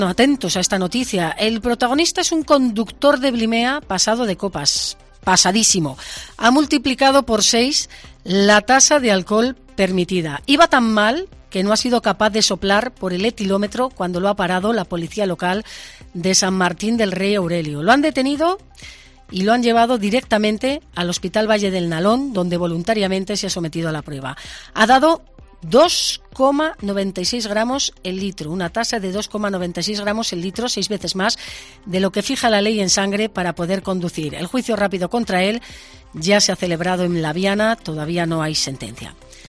Atentos a esta noticia. El protagonista es un conductor de Blimea pasado de copas, pasadísimo. Ha multiplicado por 6 la tasa de alcohol permitida. Iba tan mal que no ha sido capaz de soplar por el etilómetro cuando lo ha parado la policía local de San Martín del Rey Aurelio. Lo han detenido y lo han llevado directamente al Hospital Valle del Nalón, donde voluntariamente se ha sometido a la prueba. Ha dado 2,96 gramos el litro, una tasa de 2,96 gramos el litro, 6 veces más de lo que fija la ley en sangre para poder conducir. El juicio rápido contra él ya se ha celebrado en Laviana, todavía no hay sentencia.